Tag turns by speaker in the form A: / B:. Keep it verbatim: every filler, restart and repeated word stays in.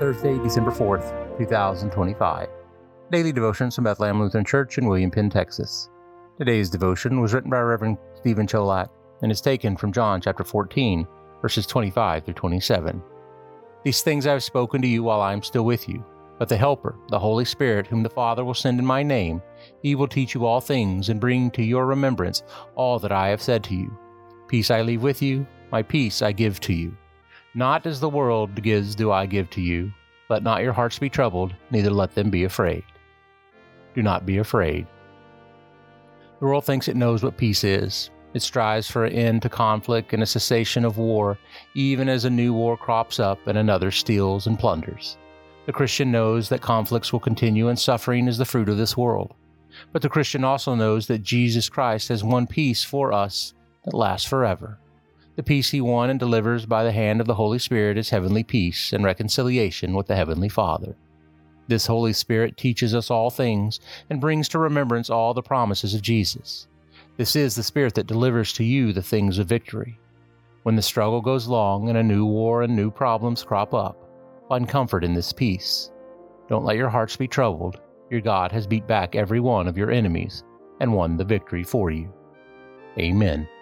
A: Thursday, December fourth, twenty twenty-five. Daily Devotions from Bethlehem Lutheran Church in William Penn, Texas. Today's devotion was written by Reverend Stephen Cholak and is taken from John chapter fourteen, verses twenty-five through twenty-seven. These things I have spoken to you while I am still with you. But the Helper, the Holy Spirit, whom the Father will send in my name, he will teach you all things and bring to your remembrance all that I have said to you. Peace I leave with you, my peace I give to you. Not as the world gives do I give to you. Let not your hearts be troubled, neither let them be afraid. Do not be afraid. The world thinks it knows what peace is. It strives for an end to conflict and a cessation of war, even as a new war crops up and another steals and plunders. The Christian knows that conflicts will continue and suffering is the fruit of this world. But the Christian also knows that Jesus Christ has won peace for us that lasts forever. The peace he won and delivers by the hand of the Holy Spirit is heavenly peace and reconciliation with the Heavenly Father. This Holy Spirit teaches us all things and brings to remembrance all the promises of Jesus. This is the Spirit that delivers to you the things of victory. When the struggle goes long and a new war and new problems crop up, find comfort in this peace. Don't let your hearts be troubled. Your God has beat back every one of your enemies and won the victory for you. Amen.